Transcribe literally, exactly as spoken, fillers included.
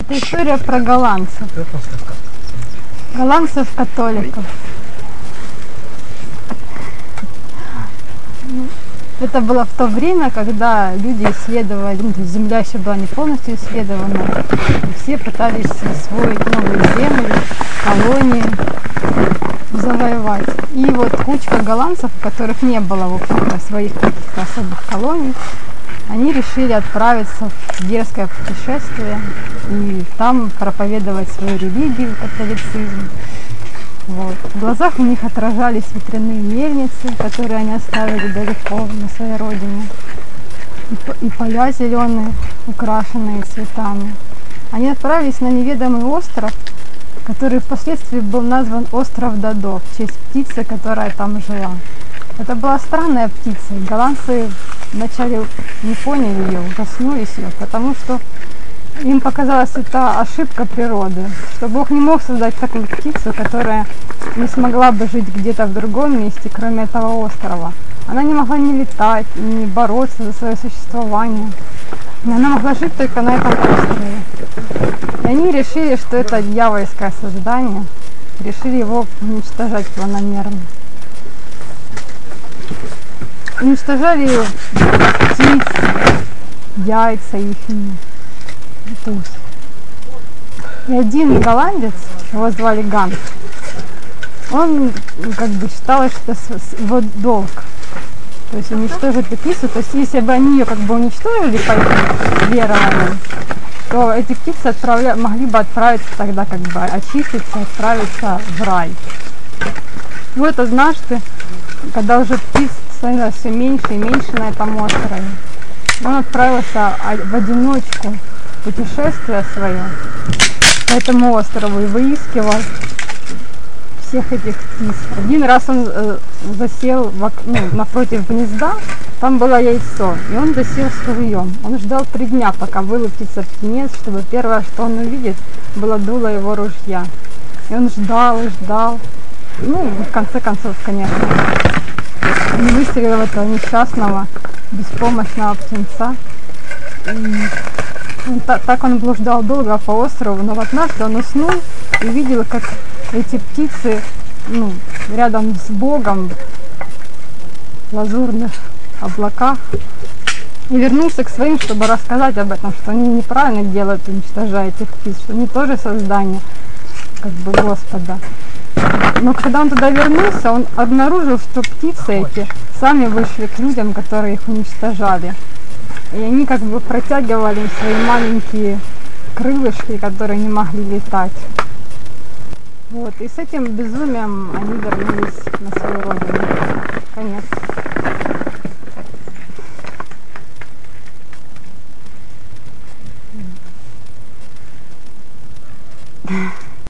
Это история про голландцев. Голландцев-католиков. Это было в то время, когда люди исследовали, ну, земля еще была не полностью исследована, и все пытались освоить новые земли, колонии, завоевать. И вот кучка голландцев, у которых не было, в общем-то, своих каких-то особых колоний, они решили отправиться в дерзкое путешествие и там проповедовать свою религию, католицизм. Вот. В глазах у них отражались ветряные мельницы, которые они оставили далеко на своей родине, и, и поля зеленые, украшенные цветами. Они отправились на неведомый остров, который впоследствии был назван остров Додо, в честь птицы, которая там жила. Это была странная птица, и голландцы вначале не поняли ее, ужаснулись ее, потому что им показалась это ошибка природы, что Бог не мог создать такую птицу, которая не смогла бы жить где-то в другом месте, кроме этого острова. Она не могла ни летать, ни бороться за свое существование. Но она могла жить только на этом острове. И они решили, что это дьявольское создание, решили его уничтожать планомерно. Уничтожали птиц, яйца их. И один голландец, его звали Ганс, он как бы считал, что это его долг. То есть уничтожить птицу, то есть если бы они ее как бы уничтожили по их верованию, то эти птицы отправля... могли бы отправиться тогда как бы очиститься, отправиться в рай. И вот однажды, когда уже птиц становилось все меньше и меньше на этом острове, он отправился в одиночку путешествие свое по этому острову и выискивал всех этих птиц. Один раз он э, засел в, ну, напротив гнезда, там было яйцо, и он засел с ружьем. Он ждал три дня, пока вылупится птенец, чтобы первое, что он увидит, было дуло его ружья. И он ждал и ждал. Ну, в конце концов, конечно, не выстрелил этого несчастного, беспомощного птенца. И так, так он блуждал долго по острову, но однажды он уснул и видел, как эти птицы, ну, рядом с Богом в лазурных облаках, и вернулся к своим, чтобы рассказать об этом, что они неправильно делают, уничтожая этих птиц, что они тоже создание как бы Господа. Но когда он туда вернулся, он обнаружил, что птицы эти сами вышли к людям, которые их уничтожали. И они как бы протягивали им свои маленькие крылышки, которые не могли летать. Вот. И с этим безумием они вернулись на свою родину. Конец.